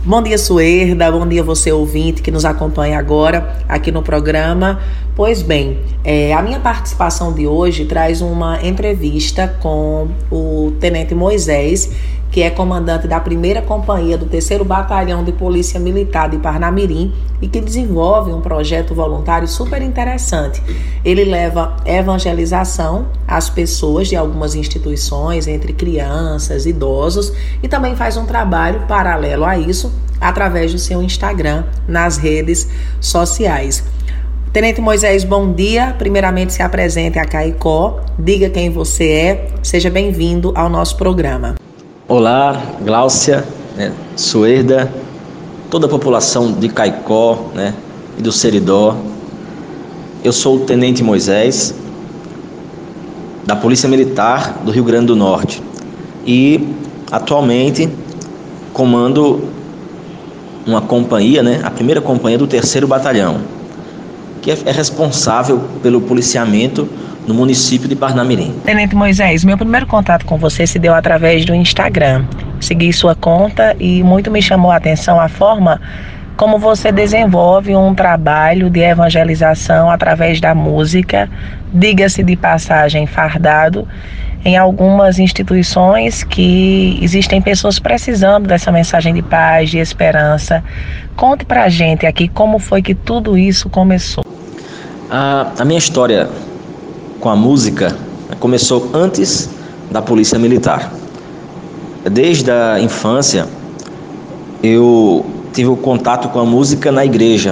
Bom dia, Suerda, bom dia você ouvinte que nos acompanha agora aqui no programa. Pois bem, a minha participação de hoje traz uma entrevista com o Tenente Moisés, que é comandante da 1ª Companhia do 3º Batalhão de Polícia Militar de Parnamirim e que desenvolve um projeto voluntário super interessante. Ele leva evangelização às pessoas de algumas instituições, entre crianças, idosos, e também faz um trabalho paralelo a isso através do seu Instagram nas redes sociais. Tenente Moisés, bom dia. Primeiramente, se apresente a Caicó, diga quem você é, seja bem-vindo ao nosso programa. Olá, Gláucia, Suerda, toda a população de Caicó, e do Seridó. Eu sou o Tenente Moisés, da Polícia Militar do Rio Grande do Norte e atualmente comando uma companhia, a 1ª Companhia do 3º Batalhão, que é responsável pelo policiamento no município de Parnamirim. Tenente Moisés, meu primeiro contato com você se deu através do Instagram. Segui sua conta e muito me chamou a atenção a forma como você desenvolve um trabalho de evangelização através da música, diga-se de passagem, fardado, em algumas instituições que existem pessoas precisando dessa mensagem de paz, de esperança. Conte pra gente aqui como foi que tudo isso começou. A minha história com a música começou antes da Polícia Militar. Desde a infância, eu tive o contato com a música na igreja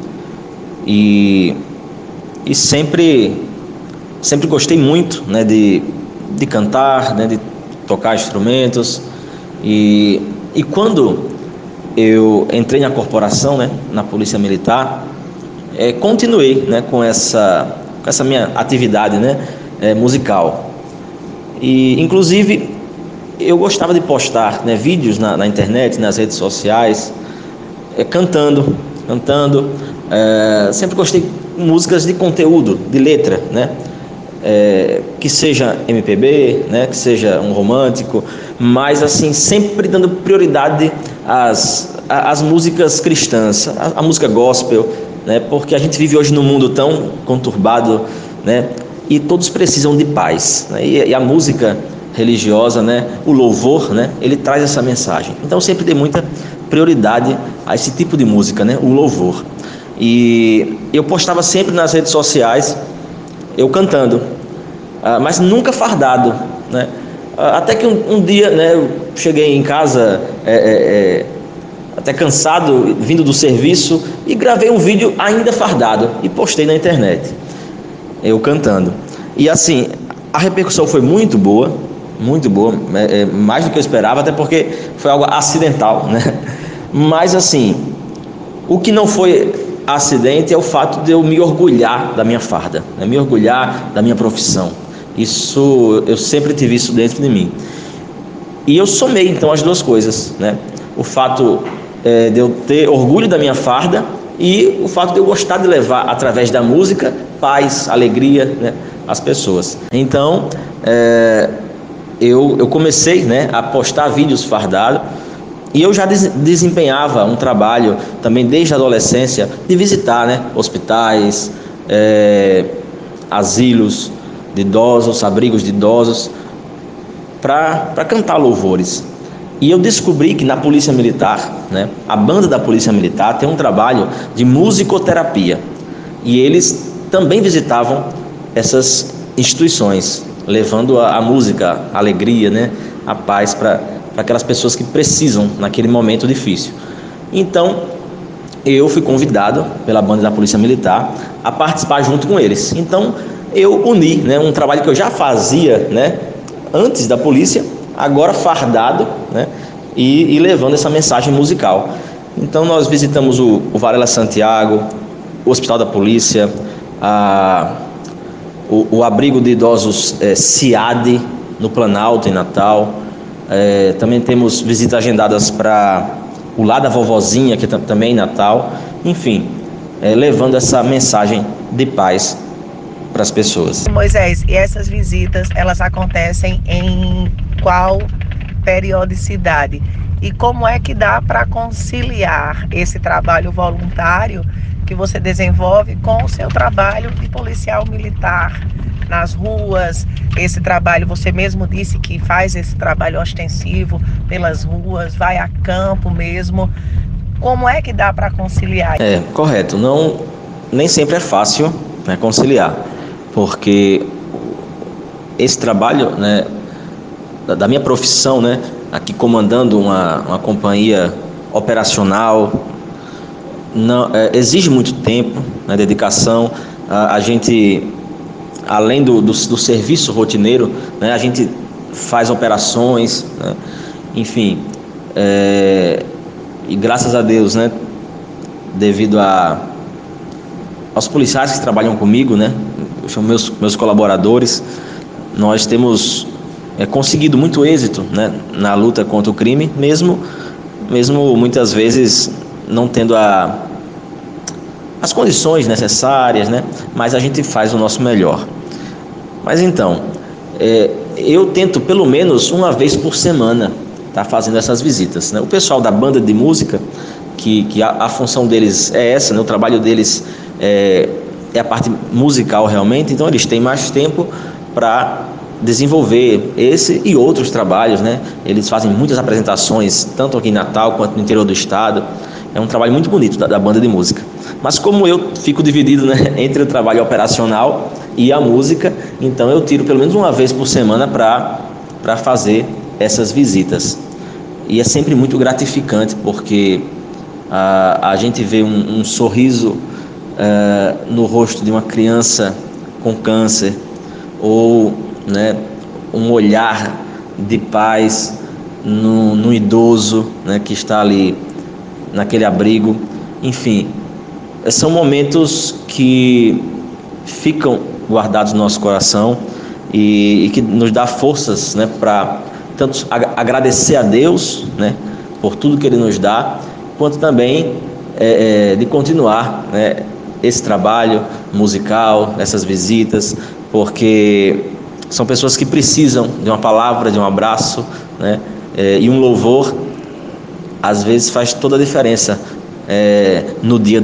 e sempre gostei muito, de cantar, de tocar instrumentos. E quando eu entrei na corporação, na Polícia Militar, continuei com essa minha atividade musical. E inclusive eu gostava de postar vídeos na internet, nas redes sociais, cantando. Sempre gostei de músicas de conteúdo, de letra, que seja MPB, que seja um romântico, mas assim, sempre dando prioridade às músicas cristãs, a música gospel, porque a gente vive hoje num mundo tão conturbado, e todos precisam de paz, e a música religiosa, o louvor, ele traz essa mensagem. Então eu sempre dei muita prioridade a esse tipo de música, o louvor. E eu postava sempre nas redes sociais eu cantando, mas nunca fardado, até que um dia, eu cheguei em casa até cansado, vindo do serviço, e gravei um vídeo ainda fardado e postei na internet, eu cantando. E assim, a repercussão foi muito boa, mais do que eu esperava, até porque foi algo acidental, Mas assim, o que não foi acidente é o fato de eu me orgulhar da minha farda, me orgulhar da minha profissão. Isso, eu sempre tive isso dentro de mim. E eu somei então as duas coisas, O fato de eu ter orgulho da minha farda e o fato de eu gostar de levar, através da música, paz, alegria, às pessoas. Então, eu comecei a postar vídeos fardados, e eu já desempenhava um trabalho também desde a adolescência de visitar hospitais, asilos de idosos, abrigos de idosos, para cantar louvores. E eu descobri que na Polícia Militar, a banda da Polícia Militar tem um trabalho de musicoterapia, e eles também visitavam essas instituições, levando a música, a alegria, a paz para aquelas pessoas que precisam naquele momento difícil. Então, eu fui convidado pela banda da Polícia Militar a participar junto com eles. Então, eu uni um trabalho que eu já fazia antes da polícia, agora fardado, e levando essa mensagem musical. Então, nós visitamos o Varela Santiago, o Hospital da Polícia, o abrigo de idosos CIAD, no Planalto, em Natal. Também temos visitas agendadas para o Lar da Vovozinha, que também em Natal. Enfim, levando essa mensagem de paz para as pessoas. Moisés, e essas visitas, elas acontecem em qual periodicidade? E como é que dá para conciliar esse trabalho voluntário que você desenvolve com o seu trabalho de policial militar nas ruas? Esse trabalho, você mesmo disse que faz esse trabalho ostensivo pelas ruas, vai a campo mesmo. Como é que dá para conciliar? Correto. Não, nem sempre é fácil, né, conciliar, porque esse trabalho, né, da minha profissão, né, aqui comandando uma companhia operacional, não, exige muito tempo, né, dedicação. A gente, além do serviço rotineiro, né, a gente faz operações, né, enfim, e graças a Deus, né, devido aos policiais que trabalham comigo, né, eu chamo meus colaboradores, nós temos conseguido muito êxito, né, na luta contra o crime, mesmo muitas vezes não tendo as condições necessárias, né, mas a gente faz o nosso melhor. Mas então, eu tento pelo menos uma vez por semana estar fazendo essas visitas, né? O pessoal da banda de música, que a função deles é essa, né? O trabalho deles é a parte musical realmente, então eles têm mais tempo para desenvolver esse e outros trabalhos, né? Eles fazem muitas apresentações, tanto aqui em Natal quanto no interior do estado. É um trabalho muito bonito da banda de música. Mas como eu fico dividido, né, entre o trabalho operacional e a música, então eu tiro pelo menos uma vez por semana para fazer essas visitas. E é sempre muito gratificante, porque a gente vê um sorriso no rosto de uma criança com câncer, ou, né, um olhar de paz no idoso, né, que está ali naquele abrigo. Enfim, são momentos que ficam guardados no nosso coração e que nos dá forças, né, para tanto agradecer a Deus, né, por tudo que Ele nos dá, quanto também de continuar, né, esse trabalho musical, essas visitas, porque são pessoas que precisam de uma palavra, de um abraço, né, e um louvor, às vezes faz toda a diferença no dia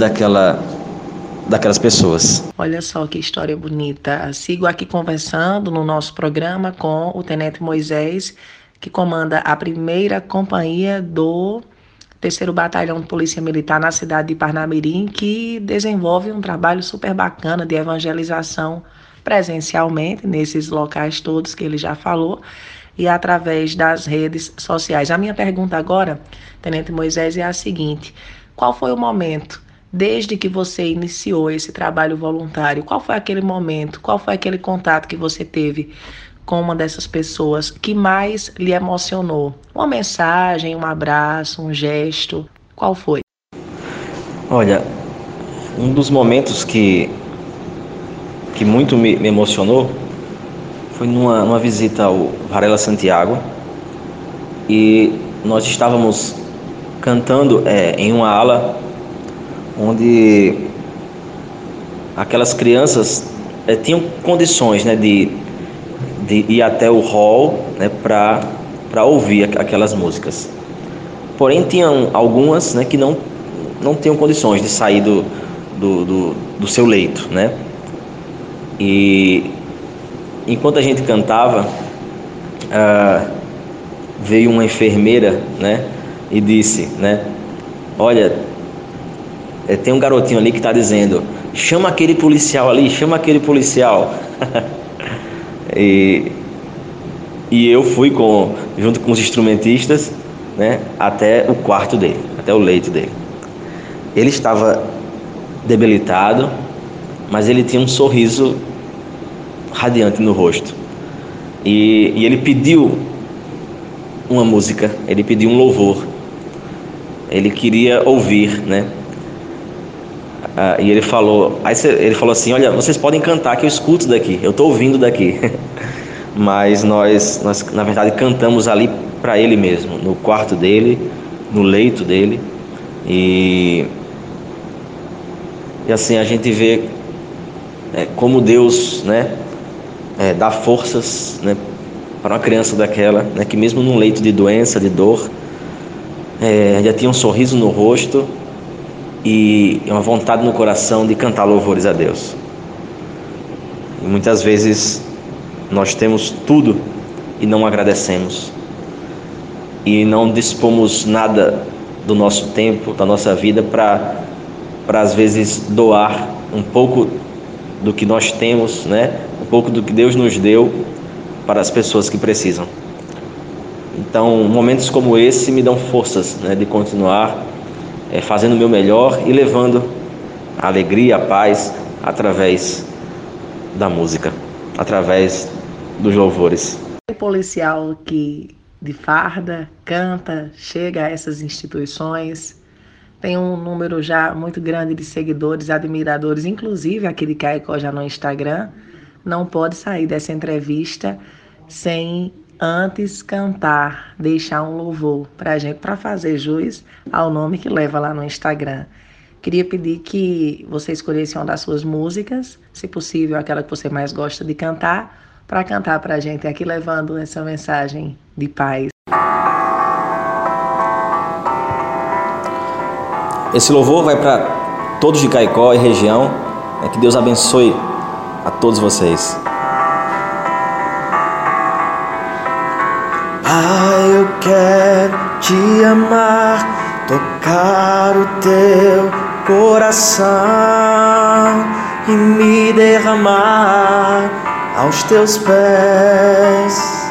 daquelas pessoas. Olha só que história bonita. Sigo aqui conversando no nosso programa com o Tenente Moisés, que comanda a primeira companhia do 3º Batalhão de Polícia Militar na cidade de Parnamirim, que desenvolve um trabalho super bacana de evangelização presencialmente nesses locais todos que ele já falou e através das redes sociais. A minha pergunta agora, Tenente Moisés, é a seguinte: qual foi o momento, desde que você iniciou esse trabalho voluntário, qual foi aquele momento, qual foi aquele contato que você teve com uma dessas pessoas que mais lhe emocionou? Uma mensagem, um abraço, um gesto, qual foi? Olha, um dos momentos que muito me emocionou foi numa visita ao Varela Santiago, e nós estávamos cantando em uma ala onde aquelas crianças tinham condições, né, de ir até o hall, né, para ouvir aquelas músicas. Porém, tinham algumas, né, que não tinham condições de sair do seu leito, né? E enquanto a gente cantava, veio uma enfermeira, né, e disse, né, olha, tem um garotinho ali que está dizendo, chama aquele policial ali, chama aquele policial. e eu fui junto com os instrumentistas, né, até o quarto dele, até o leito dele. Ele estava debilitado, mas ele tinha um sorriso radiante no rosto. E ele pediu uma música, ele pediu um louvor. Ele queria ouvir, né? E ele falou assim, olha, vocês podem cantar que eu escuto daqui, eu estou ouvindo daqui. Mas nós na verdade cantamos ali para ele mesmo, no quarto dele, no leito dele. E assim a gente vê como Deus, né, dá forças, né, para uma criança daquela, né, que mesmo num leito de doença, de dor, já tinha um sorriso no rosto e uma vontade no coração de cantar louvores a Deus. E muitas vezes nós temos tudo e não agradecemos, e não dispomos nada do nosso tempo, da nossa vida para às vezes doar um pouco do que nós temos, né? Um pouco do que Deus nos deu para as pessoas que precisam. Então, momentos como esse me dão forças, né, de continuar fazendo o meu melhor e levando a alegria, a paz através da música, através dos louvores. O policial que de farda canta, chega a essas instituições, tem um número já muito grande de seguidores, admiradores, inclusive aqui de Caicó já no Instagram, não pode sair dessa entrevista sem antes cantar, deixar um louvor para a gente, para fazer jus ao nome que leva lá no Instagram. Queria pedir que você escolhesse uma das suas músicas, se possível aquela que você mais gosta de cantar, para cantar para a gente aqui, levando essa mensagem de paz. Esse louvor vai para todos de Caicó e região. Que Deus abençoe a todos vocês. Eu quero te amar, tocar o teu coração e me derramar aos teus pés.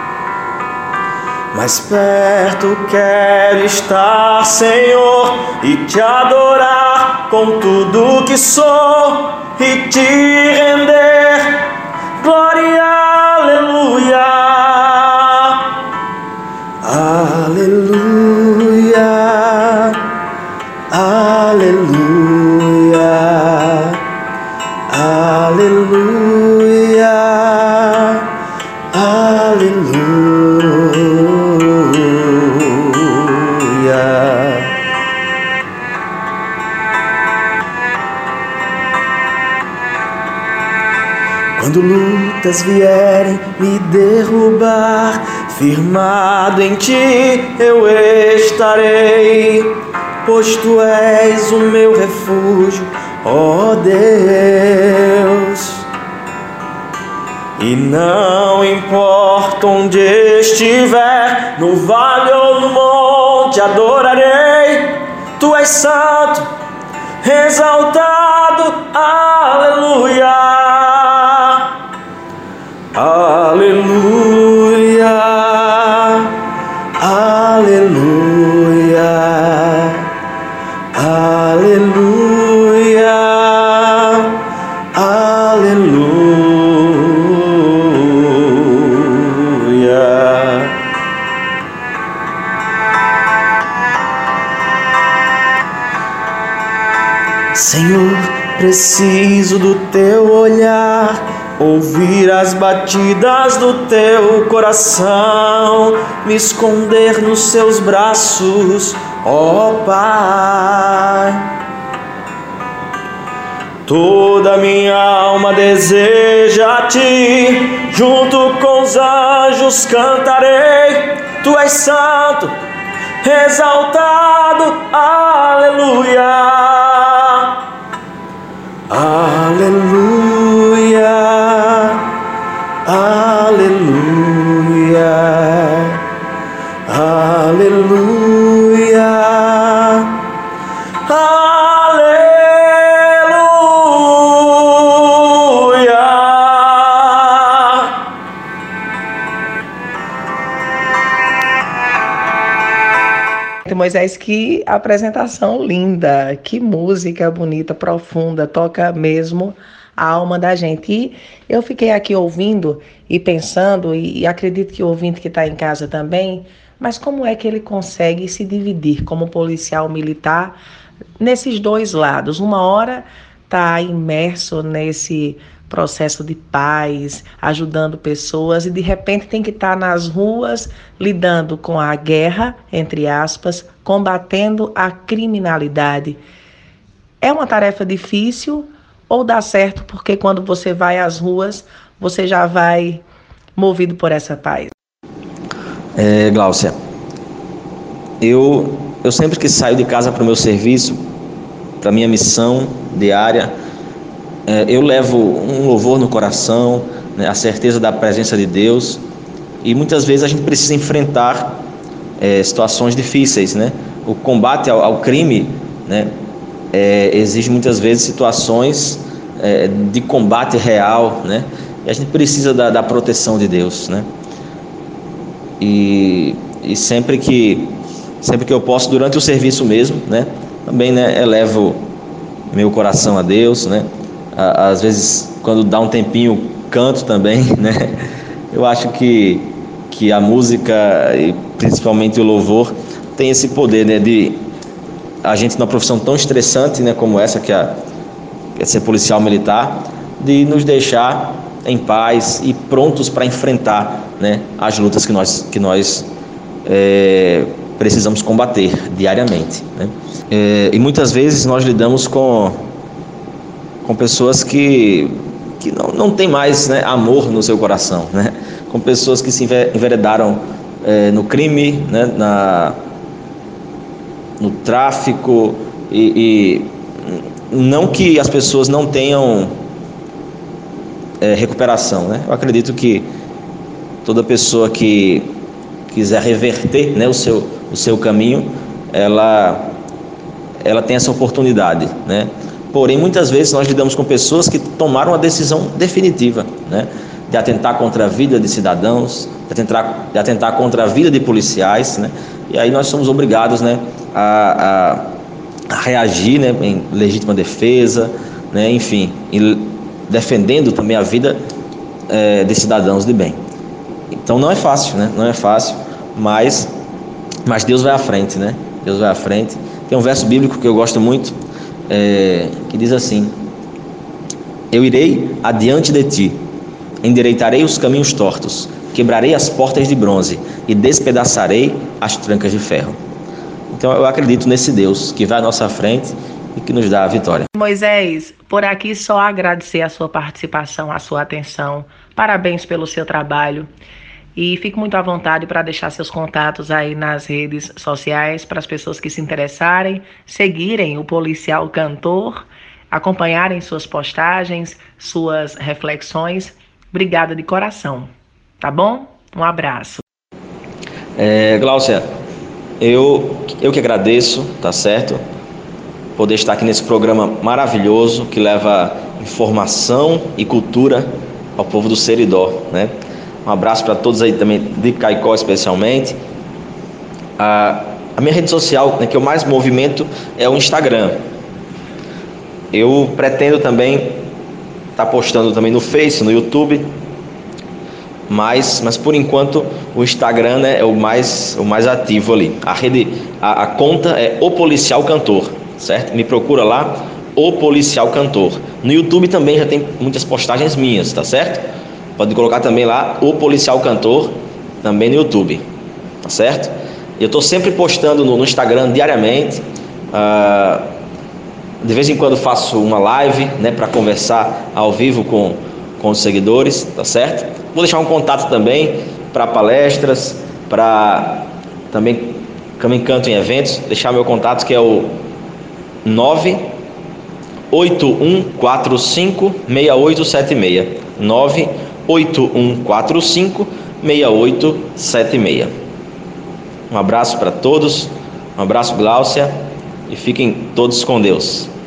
Mais perto quero estar, Senhor, e te adorar com tudo que sou e te render glória, aleluia, aleluia, aleluia, aleluia, aleluia. Quando lutas vierem me derrubar, firmado em ti eu estarei, pois tu és o meu refúgio, ó Deus. E não importa onde estiver, no vale ou no monte, adorarei. Tu és santo, exaltado, aleluia. Aleluia, aleluia, aleluia, aleluia. Senhor, preciso do teu olhar, ouvir as batidas do teu coração, me esconder nos seus braços, ó Pai. Toda minha alma deseja a ti, junto com os anjos cantarei. Tu és santo, exaltado, aleluia. Aleluia, aleluia, aleluia, aleluia. Moisés, que apresentação linda, que música bonita, profunda, toca mesmo a alma da gente. E eu fiquei aqui ouvindo e pensando, e acredito que o ouvinte que está em casa também, mas como é que ele consegue se dividir como policial militar nesses dois lados? Uma hora está imerso nesse processo de paz, ajudando pessoas, e de repente tem que estar nas ruas lidando com a guerra, entre aspas, combatendo a criminalidade. É uma tarefa difícil ou dá certo porque quando você vai às ruas, você já vai movido por essa paz? Gláucia, Eu sempre que saio de casa para o meu serviço, para a minha missão diária, eu levo um louvor no coração, né, a certeza da presença de Deus. E muitas vezes a gente precisa enfrentar situações difíceis, né? O combate ao crime, né, exige muitas vezes situações de combate real, né? E a gente precisa da proteção de Deus, né? E sempre que eu posso, durante o serviço mesmo, né, também, né, elevo meu coração a Deus, né? Às vezes, quando dá um tempinho, canto também, né? Eu acho que a música, e principalmente o louvor, tem esse poder, né, de a gente, numa profissão tão estressante, né, como essa, que é ser policial militar, de nos deixar em paz e prontos para enfrentar, né, as lutas que nós precisamos combater diariamente, né? E muitas vezes nós lidamos com pessoas que não tem mais, né, amor no seu coração, né? Com pessoas que se enveredaram no crime, né, no tráfico, e não que as pessoas não tenham recuperação, né? Eu acredito que toda pessoa que quiser reverter, né, o seu caminho, ela tem essa oportunidade, né? Porém, muitas vezes nós lidamos com pessoas que tomaram a decisão definitiva, né, de atentar contra a vida de cidadãos, de atentar contra a vida de policiais, né? E aí nós somos obrigados, né, a reagir, né, em legítima defesa, né, enfim, defendendo também a vida de cidadãos de bem. Então não é fácil, né? Não é fácil, mas Deus vai à frente, né? Deus vai à frente. Tem um verso bíblico que eu gosto muito, que diz assim: eu irei adiante de ti, endireitarei os caminhos tortos, quebrarei as portas de bronze e despedaçarei as trancas de ferro. Então eu acredito nesse Deus que vai à nossa frente e que nos dá a vitória. Moisés, por aqui só agradecer a sua participação, a sua atenção. Parabéns pelo seu trabalho. E fique muito à vontade para deixar seus contatos aí nas redes sociais para as pessoas que se interessarem, seguirem o Policial Cantor, acompanharem suas postagens, suas reflexões. Obrigada de coração, tá bom? Um abraço. Gláucia, eu que agradeço, tá certo? Poder estar aqui nesse programa maravilhoso que leva informação e cultura ao povo do Seridó, né? Um abraço para todos aí também de Caicó especialmente. A minha rede social, né, que eu mais movimento é o Instagram. Eu pretendo também estar postando também no Face, no YouTube, mas por enquanto o Instagram, né, é o mais ativo ali. A conta é O Policial Cantor, certo? Me procura lá, O Policial Cantor. No YouTube também já tem muitas postagens minhas, tá certo? Pode colocar também lá O Policial Cantor, também no YouTube, tá certo? Eu estou sempre postando no Instagram diariamente. De vez em quando faço uma live, né, para conversar ao vivo com os seguidores, tá certo? Vou deixar um contato também para palestras, para também canto em eventos. Deixar meu contato, que é o 981456876. 981456876. Um abraço para todos, um abraço, Gláucia, e fiquem todos com Deus.